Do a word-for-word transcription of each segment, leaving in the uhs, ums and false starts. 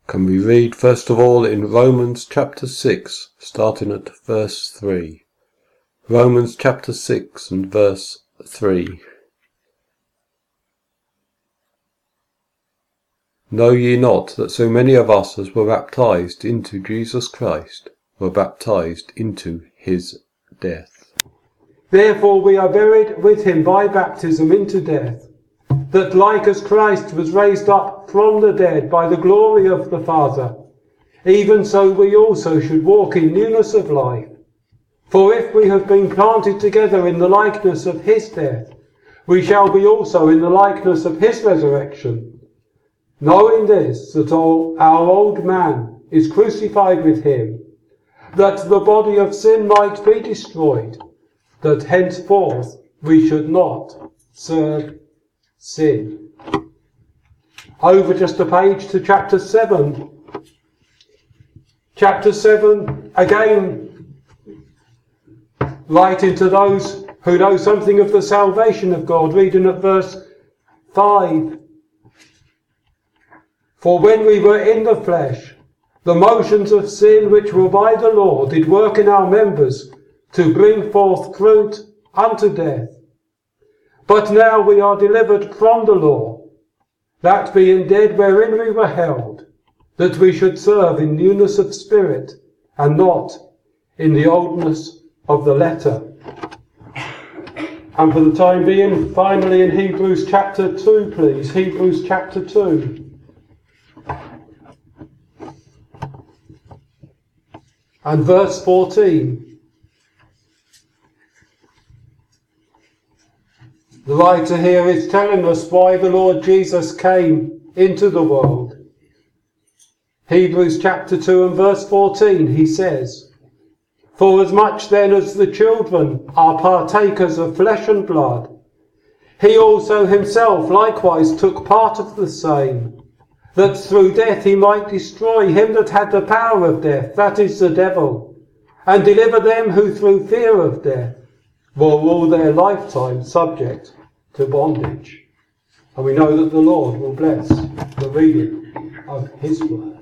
Can we read first of all in Romans chapter six, starting at verse three. Romans chapter six and verse three. Know ye not that so many of us as were baptized into Jesus Christ were baptized into his death? Therefore we are buried with him by baptism into death, that like as Christ was raised up from the dead by the glory of the Father, even so we also should walk in newness of life. For if we have been planted together in the likeness of his death, we shall be also in the likeness of his resurrection. Knowing this, that all our old man is crucified with him, that the body of sin might be destroyed, that henceforth we should not serve sin. Over just a page to chapter seven. Chapter seven, again, writing to those who know something of the salvation of God, reading at verse five. For when we were in the flesh, the motions of sin which were by the law did work in our members to bring forth fruit unto death. But now we are delivered from the law, that being dead wherein we were held, that we should serve in newness of spirit, and not in the oldness of the letter. And for the time being, finally in Hebrews chapter two, please. Hebrews chapter two. And verse fourteen. The writer here is telling us why the Lord Jesus came into the world. Hebrews chapter two and verse fourteen, he says, For as much then as the children are partakers of flesh and blood, he also himself likewise took part of the same, that through death he might destroy him that had the power of death, that is the devil, and deliver them who through fear of death were all their lifetime subject to bondage. And we know that the Lord will bless the reading of his word.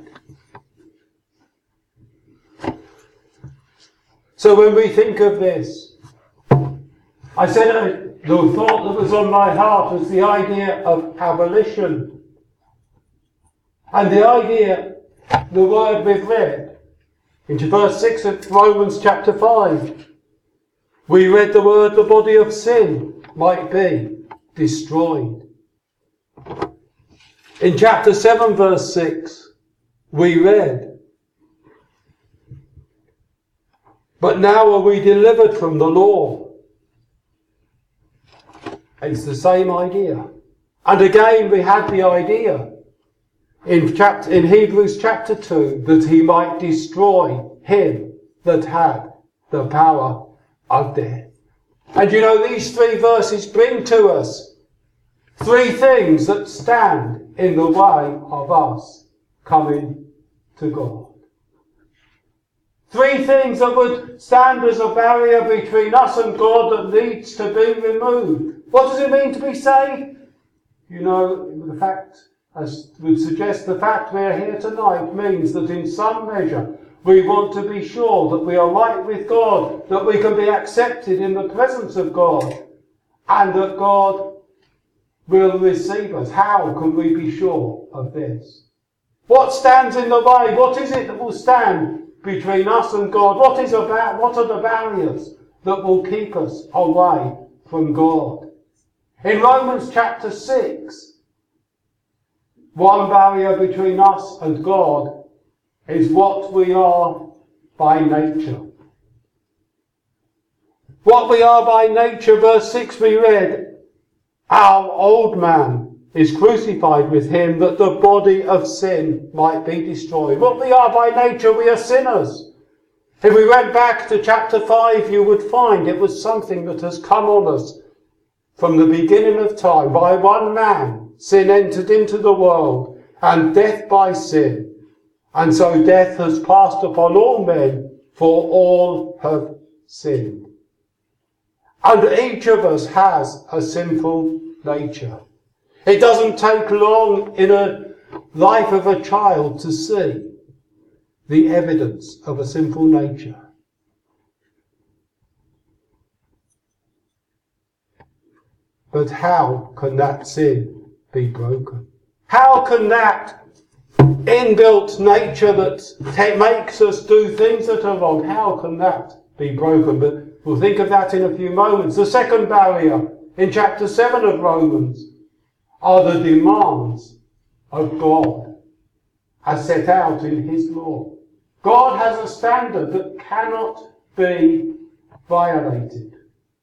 So when we think of this, I said uh, the thought that was on my heart was the idea of abolition. And the idea, the word we've read, into verse six of Romans chapter five, we read the word the body of sin might be destroyed. In chapter seven verse six, we read, But now are we delivered from the law. It's the same idea. And again we had the idea in chapter in Hebrews chapter two that he might destroy him that had the power of death. And you know, these three verses bring to us three things that stand in the way of us coming to God. Three things that would stand as a barrier between us and God that needs to be removed. What does it mean to be saved? You know, the fact, as would suggest, the fact we're here tonight means that in some measure we want to be sure that we are right with God, that we can be accepted in the presence of God, and that God will receive us. How can we be sure of this? What stands in the way? What is it that will stand between us and God? What is about? What are the barriers that will keep us away from God? In Romans chapter six, one barrier between us and God is what we are by nature. What we are by nature, verse six we read, Our old man is crucified with him that the body of sin might be destroyed. What we are by nature, we are sinners. If we went back to chapter five, you would find it was something that has come on us from the beginning of time. By one man, sin entered into the world, and death by sin. And so death has passed upon all men, for all have sinned. And each of us has a sinful nature. It doesn't take long in a life of a child to see the evidence of a sinful nature. But how can that sin be broken? How can that inbuilt nature that makes us do things that are wrong, how can that be broken? But we'll think of that in a few moments. The second barrier in chapter seven of Romans are the demands of God as set out in his law. God has a standard that cannot be violated.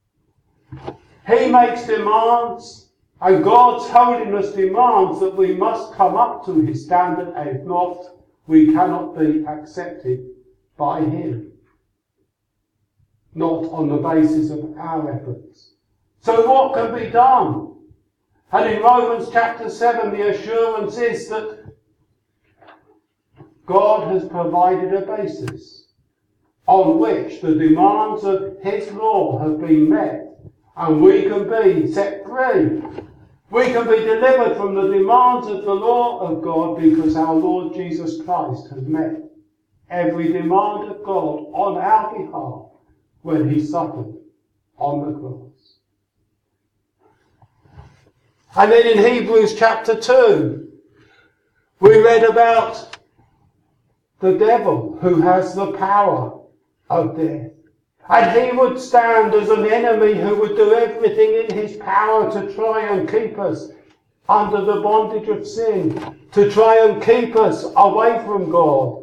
He makes demands, and God's holiness demands that we must come up to his standard, and if not, we cannot be accepted by him. Not on the basis of our efforts. So what can be done? And in Romans chapter seven, the assurance is that God has provided a basis on which the demands of his law have been met, and we can be set free. We can be delivered from the demands of the law of God because our Lord Jesus Christ has met every demand of God on our behalf when he suffered on the cross. And then in Hebrews chapter two, we read about the devil who has the power of death. And he would stand as an enemy who would do everything in his power to try and keep us under the bondage of sin, to try and keep us away from God.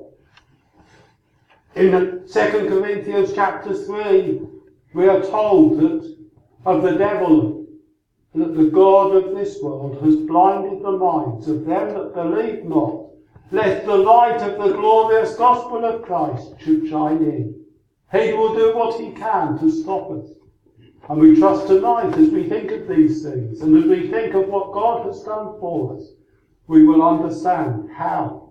In Second Corinthians chapter three, we are told that of the devil, that the God of this world has blinded the minds of them that believe not, lest the light of the glorious gospel of Christ should shine in. He will do what he can to stop us. And we trust tonight, as we think of these things, and as we think of what God has done for us, we will understand how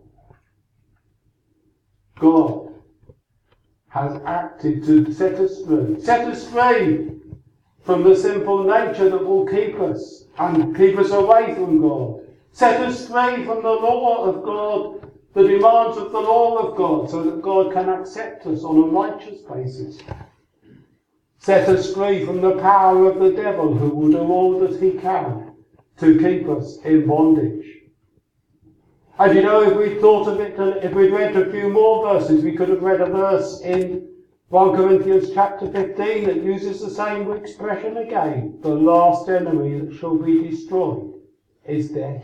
God has acted to set us free. Set us free from the sinful nature that will keep us and keep us away from God. Set us free from the law of God, the demands of the law of God, so that God can accept us on a righteous basis. Set us free from the power of the devil, who will do all that he can to keep us in bondage. And you know, if we thought of it, if we'd read a few more verses, we could have read a verse in First Corinthians chapter fifteen that uses the same expression again. The last enemy that shall be destroyed is death.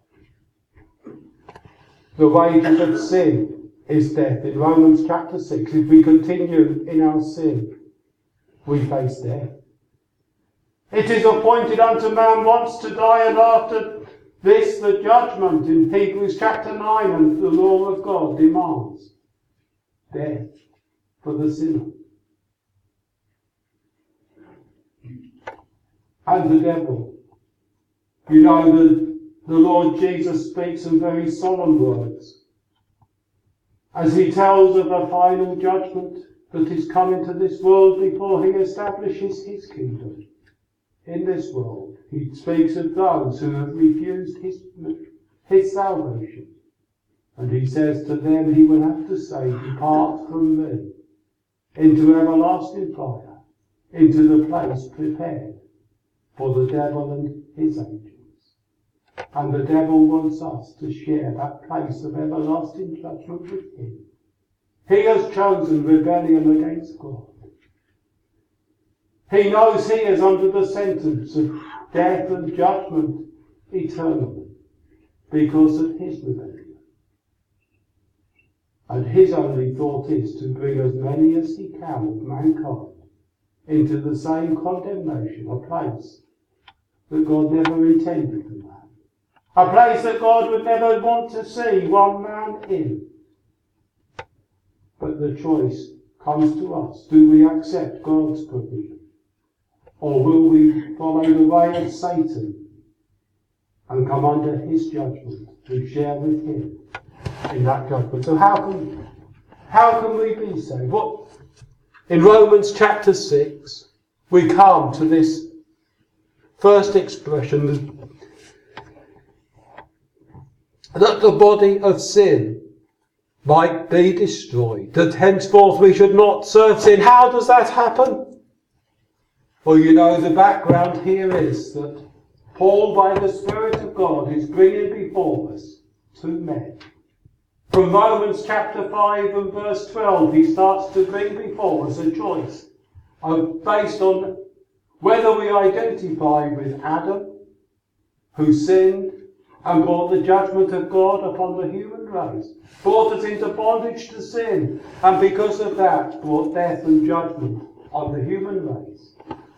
The wages of sin is death. In Romans chapter six, if we continue in our sin, we face death. It is appointed unto man once to die, and after this the judgment. In Hebrews chapter nine, and the law of God demands death for the sinner. And the devil. You know, the, the Lord Jesus speaks some very solemn words as he tells of a final judgment that is coming to this world before he establishes his kingdom in this world. He speaks of those who have refused his, his salvation. And he says to them, he will have to say, depart from me into everlasting fire, into the place prepared for the devil and his angels. And the devil wants us to share that place of everlasting judgment with him. He has chosen rebellion against God. He knows he is under the sentence of death and judgment eternally because of his rebellion. And his only thought is to bring as many as he can of mankind into the same condemnation, a place that God never intended for man. A place that God would never want to see one man in. But the choice comes to us. Do we accept God's provision? Or will we follow the way of Satan and come under his judgment and share with him in that judgment? So how can, how can we be saved? What, in Romans chapter six, we come to this first expression, that the body of sin might be destroyed, that henceforth we should not serve sin. How does that happen? Well, you know, the background here is that Paul, by the Spirit of God, is bringing before us two men. From Romans chapter five and verse twelve, he starts to bring before us a choice of, based on whether we identify with Adam, who sinned and brought the judgment of God upon the human race, brought us into bondage to sin, and because of that brought death and judgment on the human race.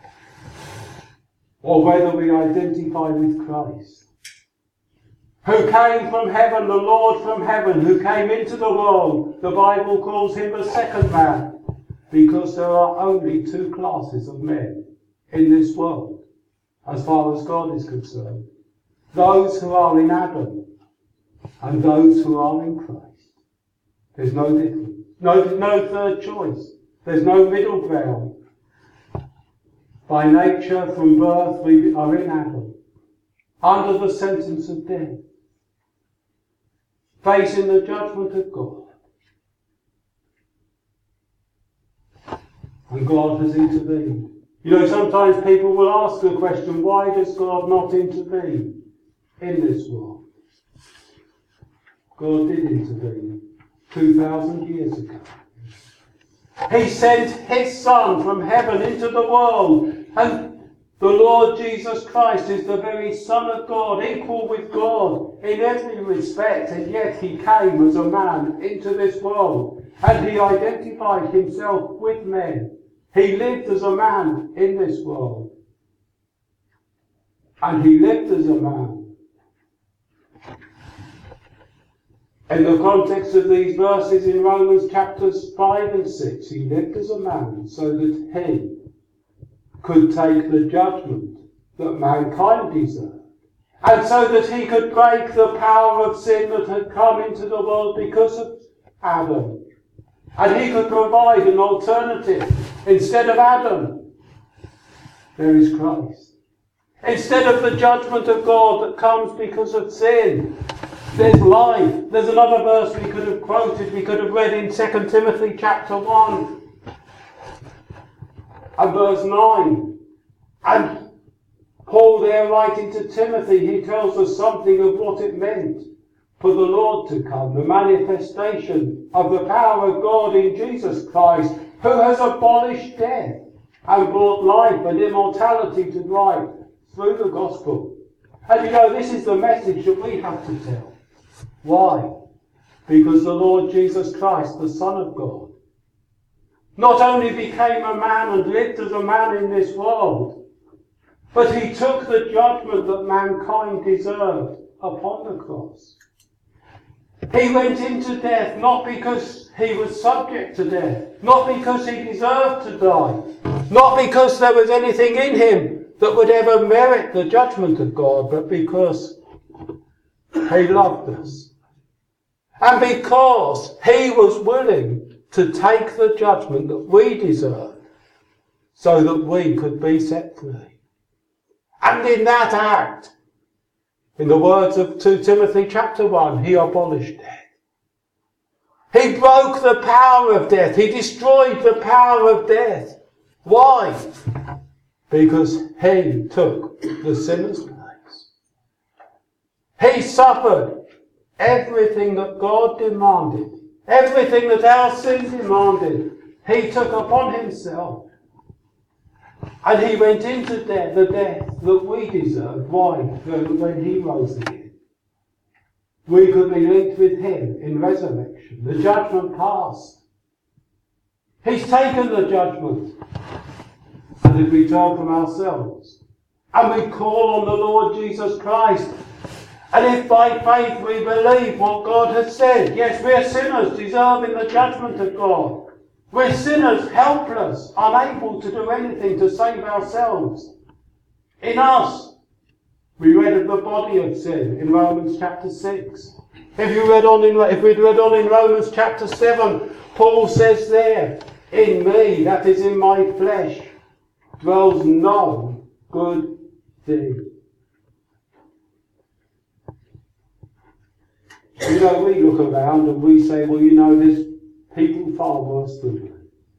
Or whether we identify with Christ, who came from heaven, the Lord from heaven, who came into the world. The Bible calls him the second man, because there are only two classes of men in this world, as far as God is concerned. Those who are in Adam and those who are in Christ. There's no difference. No, no third choice. There's no middle ground. By nature, from birth, we are in Adam, under the sentence of death, facing the judgment of God. And God has intervened. You know, sometimes people will ask the question, why does God not intervene in this world? God did intervene two thousand years ago. He sent his Son from heaven into the world, and the Lord Jesus Christ is the very Son of God, equal with God in every respect, and yet he came as a man into this world, and he identified himself with men. He lived as a man in this world, and he lived as a man. In the context of these verses in Romans chapters five and six, he lived as a man so that he could take the judgment that mankind deserved, and so that he could break the power of sin that had come into the world because of Adam. And he could provide an alternative. Instead of Adam, there is Christ. Instead of the judgment of God that comes because of sin, there's life. There's another verse we could have quoted, we could have read in Second Timothy chapter one and verse nine. And Paul there writing to Timothy, he tells us something of what it meant for the Lord to come, the manifestation of the power of God in Jesus Christ, who has abolished death and brought life and immortality to light through the gospel. And you know, this is the message that we have to tell. Why? Because the Lord Jesus Christ, the Son of God, not only became a man and lived as a man in this world, but he took the judgment that mankind deserved upon the cross. He went into death not because he was subject to death, not because he deserved to die, not because there was anything in him that would ever merit the judgment of God, but because he loved us. And because he was willing to take the judgment that we deserved, so that we could be set free. And in that act, in the words of Second Timothy chapter one, he abolished death. He broke the power of death. He destroyed the power of death. Why? Because he took the sinner's place. He suffered everything that God demanded, everything that our sin demanded, he took upon himself. And he went into death, the death that we deserved. Why? When he rose again, we could be linked with him in resurrection. The judgment passed. He's taken the judgment. And if we turn from ourselves and we call on the Lord Jesus Christ, and if by faith we believe what God has said, yes, we're sinners deserving the judgment of God. We're sinners, helpless, unable to do anything to save ourselves. In us, we read of the body of sin in Romans chapter six. If you read on in, if we'd read on in Romans chapter seven, Paul says there, in me, that is in my flesh, dwells no good thing. You know, we look around and we say, well, you know, there's people far worse than me.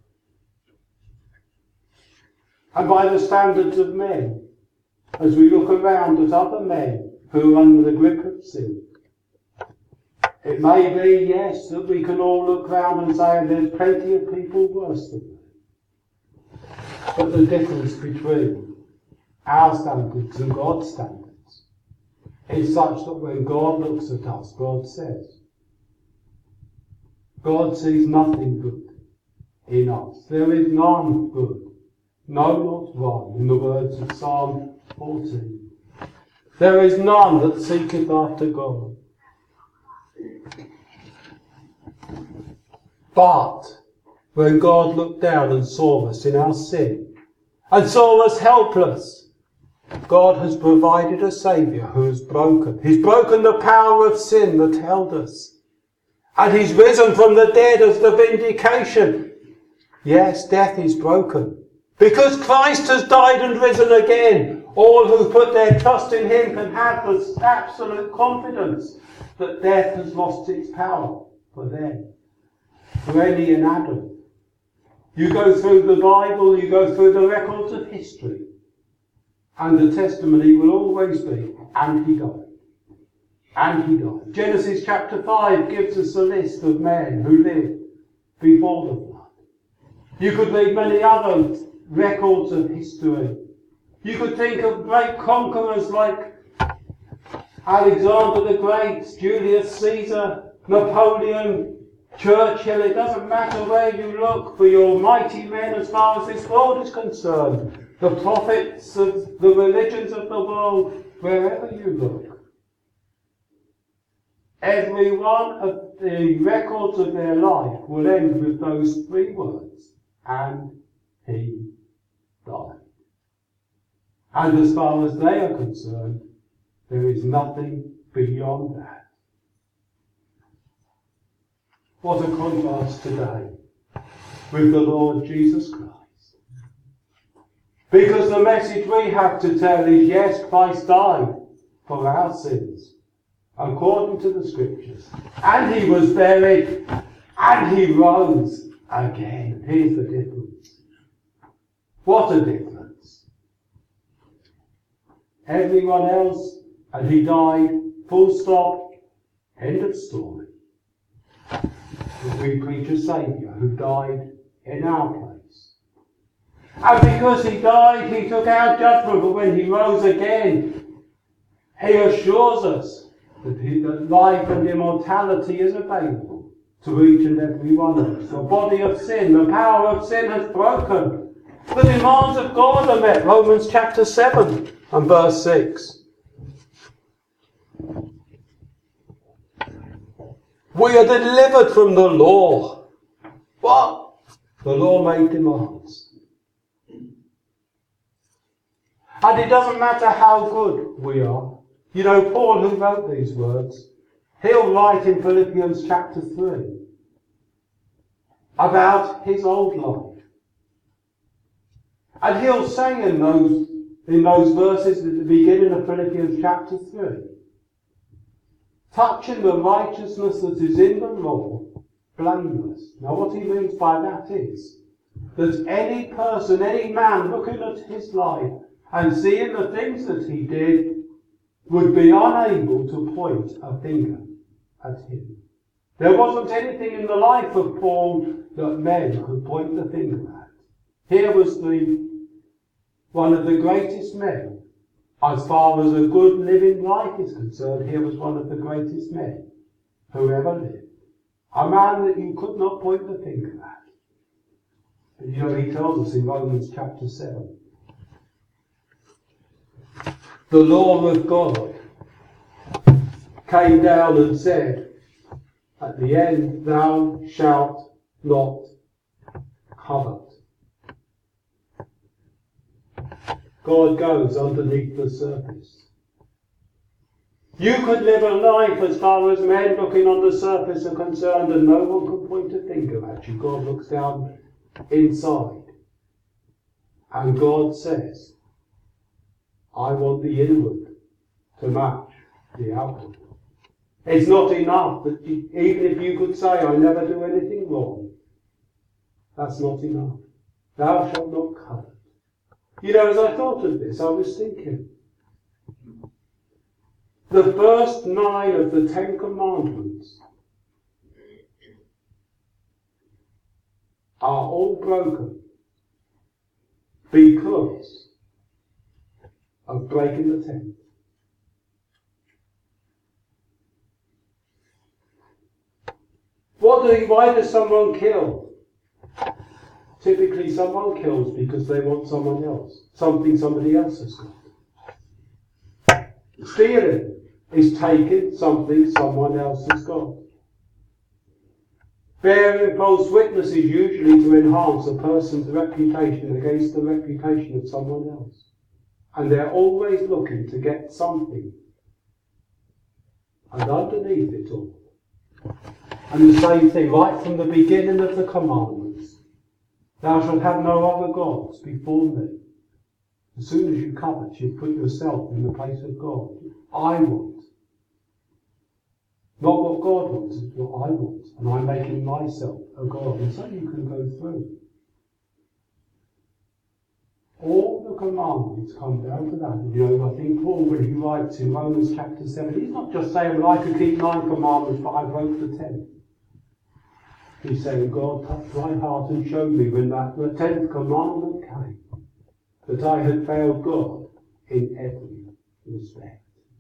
And by the standards of men, as we look around at other men who are under the grip of sin, it may be, yes, that we can all look round and say there's plenty of people worse than me. But the difference between our standards and God's standards is such that when God looks at us, God says, God sees nothing good in us. There is none good, no, not one, in the words of Psalm fourteen. There is none that seeketh after God. But when God looked down and saw us in our sin, and saw us helpless, God has provided a Saviour who has broken. He's broken the power of sin that held us. And he's risen from the dead as the vindication. Yes, death is broken. Because Christ has died and risen again, all who put their trust in him can have this absolute confidence that death has lost its power for them. For Eli and Adam. You go through the Bible, you go through the records of history, and the testimony will always be, and he died. And he died. Genesis chapter five gives us a list of men who lived before the flood. You could read many other records of history. You could think of great conquerors like Alexander the Great, Julius Caesar, Napoleon, Churchill. It doesn't matter where you look for your mighty men as far as this world is concerned. The prophets of the religions of the world, wherever you look. Every one of the records of their life will end with those three words, and he died. And as far as they are concerned, there is nothing beyond that. What a contrast today with the Lord Jesus Christ. Because the message we have to tell is, yes, Christ died for our sins, according to the Scriptures. And he was buried, and he rose again. Here's the difference. What a difference. Everyone else, and he died, full stop, end of story. But we preach a Saviour who died in our place. And because he died, he took our judgment, but when he rose again, he assures us that, he, that life and immortality is available to each and every one of us. The body of sin, the power of sin has broken. The demands of God are met. Romans chapter seven and verse six. We are delivered from the law. What? The law made demands. And it doesn't matter how good we are. You know, Paul, who wrote these words, he'll write in Philippians chapter three about his old life. And he'll say in those, in those verses at the beginning of Philippians chapter three, touching the righteousness that is in the law, blameless. Now what he means by that is that any person, any man looking at his life and seeing the things that he did would be unable to point a finger at him. There wasn't anything in the life of Paul that men could point the finger at. Here was the one of the greatest men. As far as a good living life is concerned, here was one of the greatest men who ever lived. A man that you could not point the finger at. But you know, he tells us in Romans chapter seven. The law of God came down and said, at the end, thou shalt not covet. God goes underneath the surface. You could live a life as far as men looking on the surface are concerned and no one can point a finger at you. God looks down inside. And God says, I want the inward to match the outward. It's not enough that you, even if you could say, I never do anything wrong, that's not enough. Thou shalt not covet. You know, as I thought of this, I was thinking, the first nine of the Ten Commandments are all broken because of breaking the tenth. What do, why does someone kill? Typically someone kills because they want someone else, something somebody else has got. Stealing is taking something someone else has got. Bearing false witness is usually to enhance a person's reputation against the reputation of someone else. And they're always looking to get something. And underneath it all, and the same thing, right from the beginning of the commandments. Thou shalt have no other gods before me. As soon as you covet, you put yourself in the place of God. I want. Not what God wants, it's what I want. And I'm making myself a God. And so you can go through. All the commandments come down to that. You know, I think Paul, when he writes in Romans chapter seven, he's not just saying, well, I could keep nine commandments, but I broke the tenth. He's saying, God touched my heart and showed me when that the tenth commandment came, that I had failed God in every respect.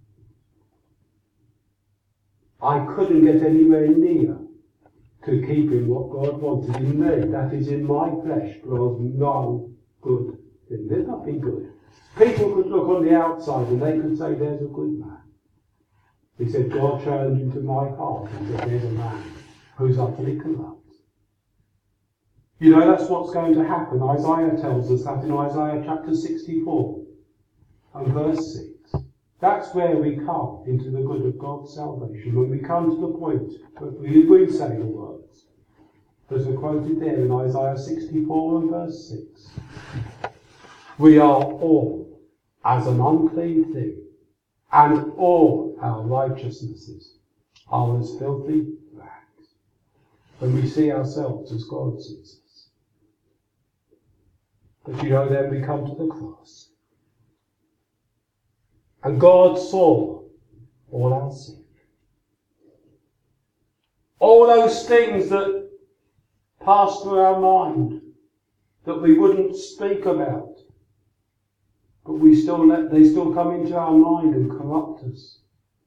I couldn't get anywhere near to keeping what God wanted in me. That is, in my flesh dwells no good thing. There's nothing good. People could look on the outside and they could say, there's a good man. He said, God turned into my heart and said, there's a man who's utterly corrupt. You know, that's what's going to happen. Isaiah tells us that in Isaiah chapter sixty-four and verse six. That's where we come into the good of God's salvation. When we come to the point that we will say the words that are quoted there in Isaiah sixty-four and verse six. We are all as an unclean thing, and all our righteousnesses are as filthy rags. When we see ourselves as God sees us. But you know, then we come to the cross. And God saw all our sin. All those things that passed through our mind that we wouldn't speak about. But we still let, they still come into our mind and corrupt us.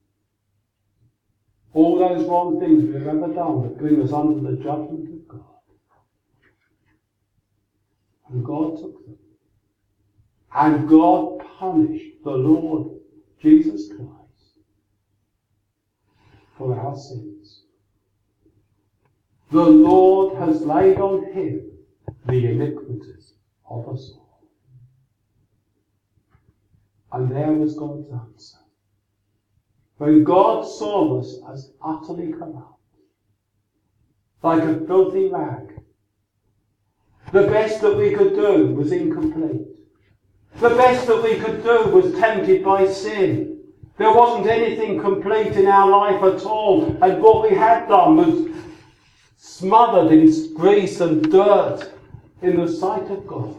All those wrong things we've ever done that bring us under the judgment of God. And God took them. And God punished the Lord Jesus Christ for our sins. The Lord has laid on him the iniquities of us all. And there was God's answer. When God saw us as utterly corrupt, like a filthy rag, the best that we could do was incomplete. The best that we could do was tempted by sin. There wasn't anything complete in our life at all, and what we had done was smothered in grease and dirt in the sight of God.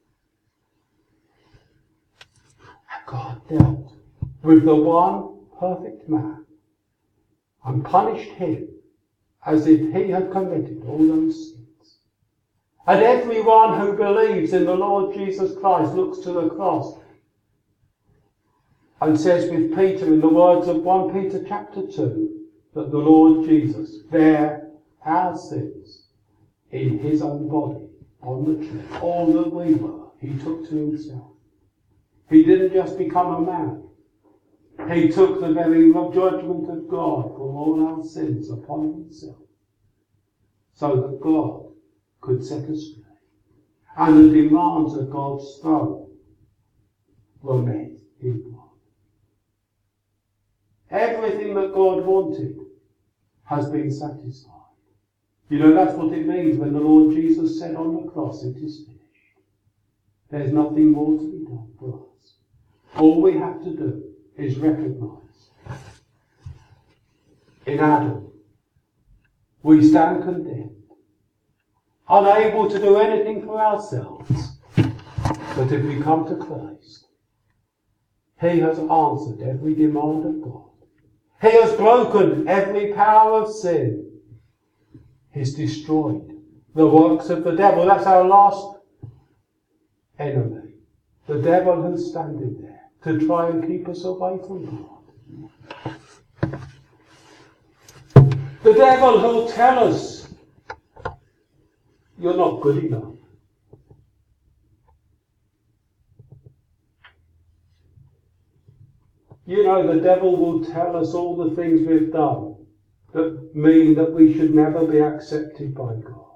And God dealt with the one perfect man and punished him as if he had committed all those sins. And everyone who believes in the Lord Jesus Christ looks to the cross and says with Peter in the words of First Peter chapter two that the Lord Jesus bare our sins in his own body on the tree. All that we were, he took to himself. He didn't just become a man. He took the very judgment of God for all our sins upon himself, so that God could set us free. And the demands of God's throne were met in God. Everything that God wanted has been satisfied. You know, that's what it means when the Lord Jesus said on the cross, it is finished. There's nothing more to be done for us. All we have to do is recognise in Adam, we stand condemned, unable to do anything for ourselves. But if we come to Christ, he has answered every demand of God. He has broken every power of sin. He's destroyed the works of the devil. That's our last enemy. The devil who's standing there to try and keep us away from God. The devil who'll tell us, you're not good enough. You know, the devil will tell us all the things we've done that mean that we should never be accepted by God.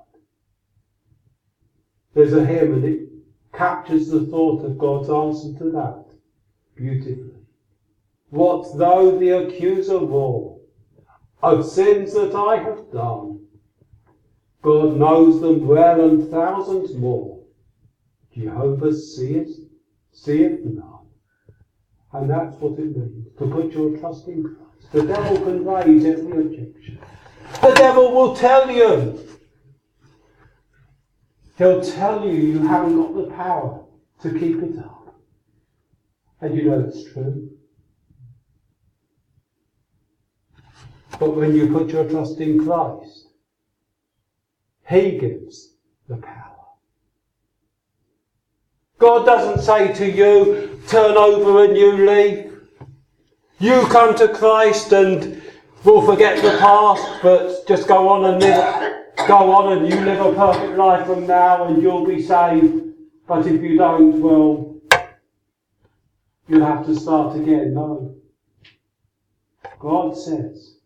There's a hymn and it captures the thought of God's answer to that beautifully. What though the accuser roar of sins that I have done? God knows them well and thousands more. Jehovah seeth, seeth none. And that's what it means, to put your trust in Christ. The devil can raise every objection. The devil will tell you. He'll tell you you haven't got the power to keep it up. And you know it's true. But when you put your trust in Christ, he gives the power. God doesn't say to you, turn over a new leaf. You come to Christ and we'll forget the past, but just go on and live, go on and you live a perfect life from now and you'll be saved. But if you don't, well, you'll have to start again. No. God says,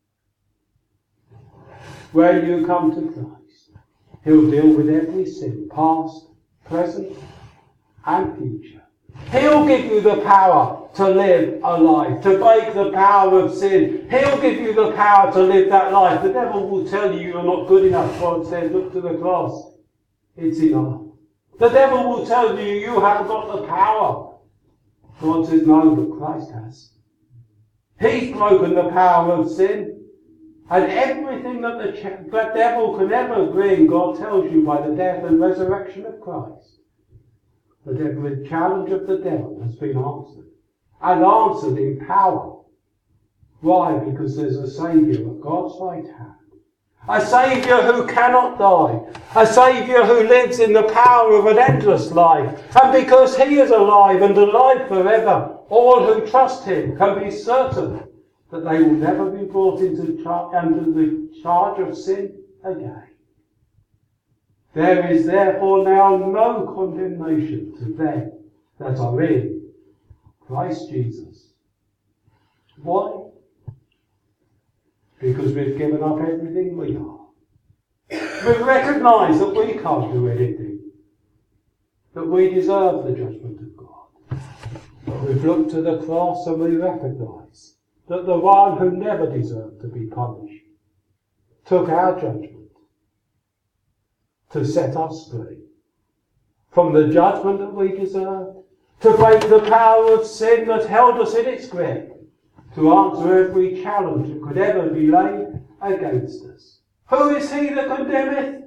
when you come to Christ, he'll deal with every sin, past, present, and future. He'll give you the power to live a life, to break the power of sin. He'll give you the power to live that life. The devil will tell you you're not good enough. God says, look to the cross. It's enough. The devil will tell you you haven't got the power. God says, no, but Christ has. He's broken the power of sin. And everything that the, ch- the devil can ever bring, God tells you by the death and resurrection of Christ. The every challenge of the devil has been answered. And answered in power. Why? Because there's a Saviour at God's right hand. A Saviour who cannot die. A Saviour who lives in the power of an endless life. And because he is alive and alive forever, all who trust him can be certain that they will never be brought into char- under the charge of sin again. There is therefore now no condemnation to them that are in Christ Jesus. Why? Because we've given up everything we are. We've recognised that we can't do anything, that we deserve the judgment of God. But we've looked to the cross and we recognise that the one who never deserved to be punished took our judgment to set us free from the judgment that we deserved, to break the power of sin that held us in its grip, to answer every challenge that could ever be laid against us. Who is he that condemneth?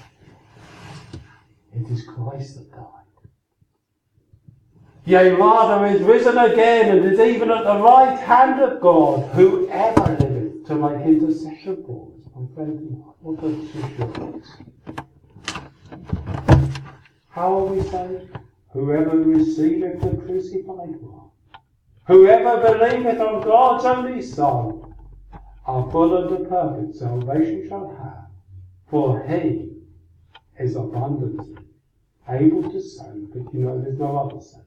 It is Christ that died. Yea, rather is risen again and is even at the right hand of God, whoever liveth to make intercession for us. My friend, what a assurance. How are we saved? Whoever receiveth the crucified one, whoever believeth on God's only Son, a full and a perfect salvation shall have, for he is abundantly able to save, but you know there's no other Saviour.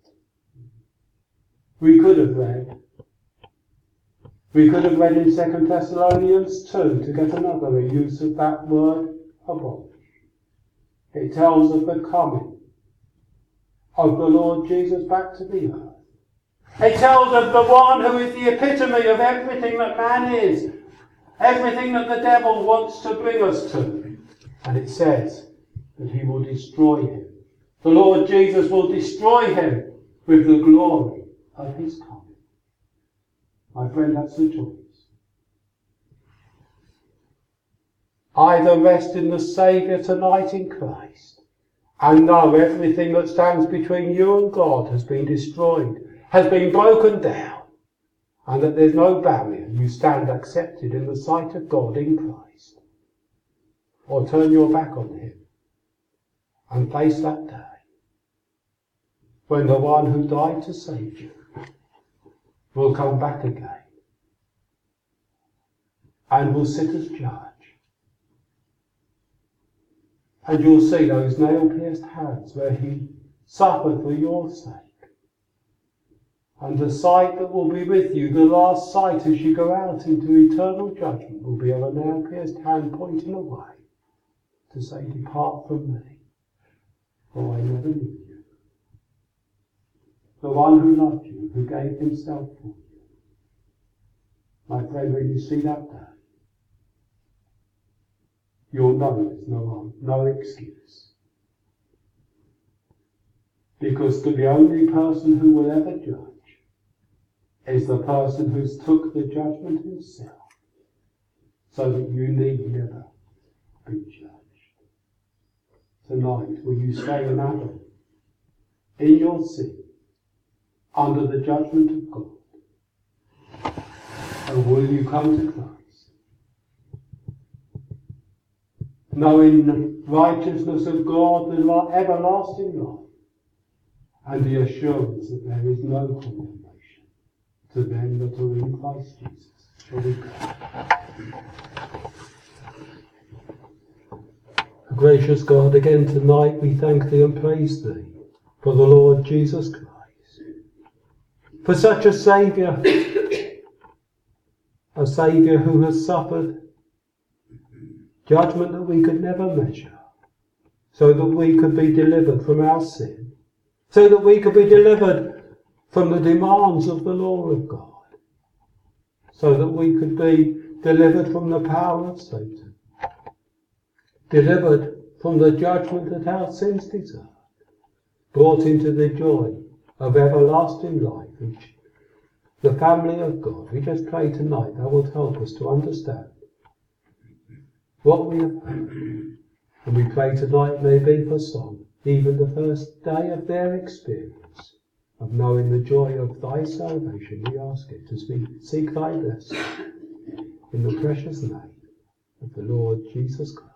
We could have read, we could have read in Second Thessalonians two to get another use of that word, abolish. It tells of the coming of the Lord Jesus back to the earth. It tells of the one who is the epitome of everything that man is, everything that the devil wants to bring us to. And it says that he will destroy him. The Lord Jesus will destroy him with the glory of his coming. My friend, that's the choice. either rest in the Saviour tonight in Christ, and know everything that stands between you and God has been destroyed, has been broken down, and that there's no barrier. You stand accepted in the sight of God in Christ. Or turn your back on him and face that day when the one who died to save you will come back again and will sit as judge. And you'll see those nail-pierced hands where he suffered for your sake. And the sight that will be with you, the last sight as you go out into eternal judgment, will be of a nail-pierced hand pointing away to say, depart from me, for I never knew you. The one who loved you, who gave himself for you. My friend, when you see that day, you'll know there's no, no excuse. Because the only person who will ever judge is the person who's took the judgment himself, so that you need never be judged. Tonight, will you stay in Adam, in your sin, under the judgment of God? Or will you come to Christ, knowing the righteousness of God, the everlasting life, and the assurance that there is no condemnation to them that are in Christ Jesus? Shall we pray? Gracious God, again tonight we thank thee and praise thee for the Lord Jesus Christ, for such a Saviour, a Saviour who has suffered judgment that we could never measure, so that we could be delivered from our sin, so that we could be delivered from the demands of the law of God, so that we could be delivered from the power of Satan, delivered from the judgment that our sins deserve, brought into the joy of everlasting life, which the family of God. We just pray tonight thou wilt help us to understand what we have heard. And we pray tonight may be for some, even the first day of their experience of knowing the joy of thy salvation. We ask it as we seek thy blessing in the precious name of the Lord Jesus Christ.